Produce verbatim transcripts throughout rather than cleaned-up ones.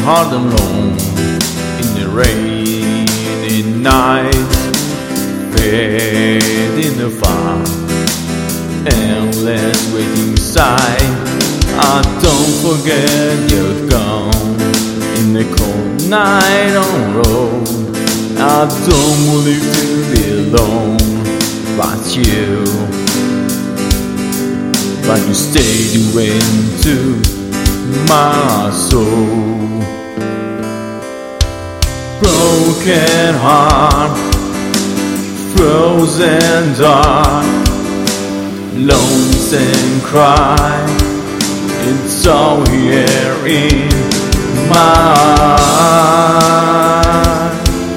heart alone in the rainy night, fading afar, endless waiting sight. I don't forget you're gone in the cold night on the road. I don't believe to be alone, but you, but you stayed into my soul. Broken heart, frozen dark, lonesome cry, it's all here in my heart.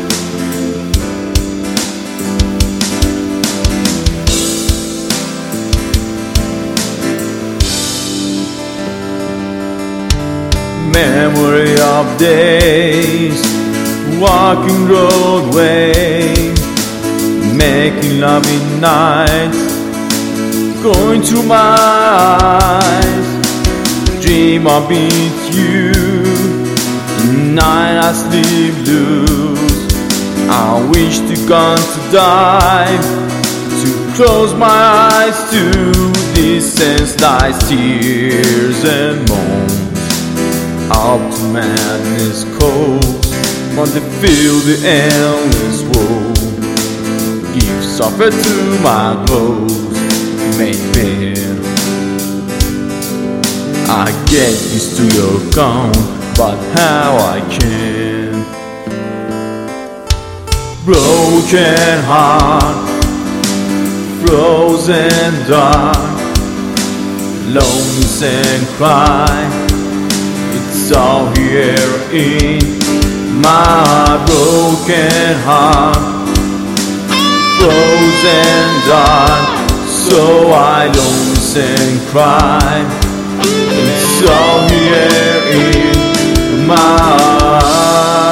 Memory of days, walking roadway, making love in nights, going through my eyes. Dream of being you, night I sleep loose. I wish to God to die, to close my eyes to these senseless tears and moans. Up to madness calls, want to feel the endless woe. Give suffer to my clothes, make pain. I get used to your gone, but how I can. Broken heart, frozen dark, lonesome cry, it's all here in my broken heart. Frozen dark, so I lonesome cry, it's all here in my heart.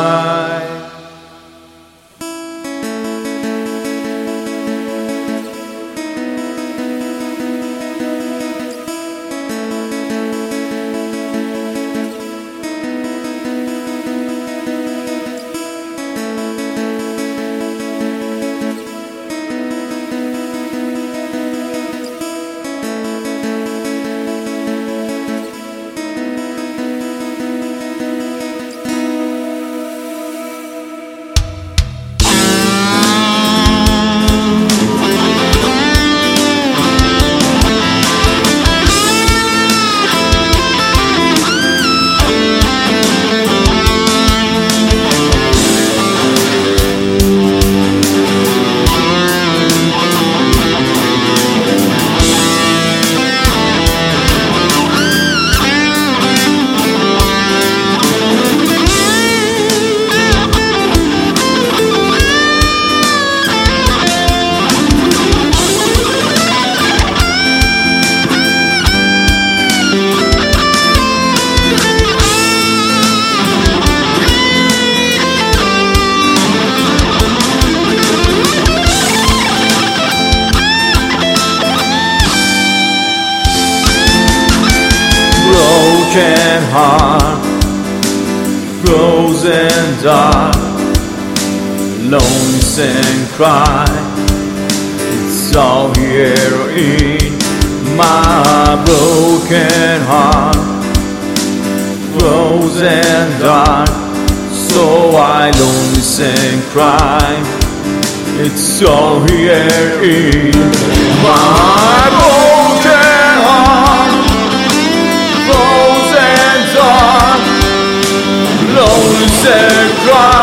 Broken heart, frozen dark, lonesome cry, it's all here in my broken heart. Frozen dark, so I lonesome cry, it's all here in my broken heart. Frozen dark, lonesome cry.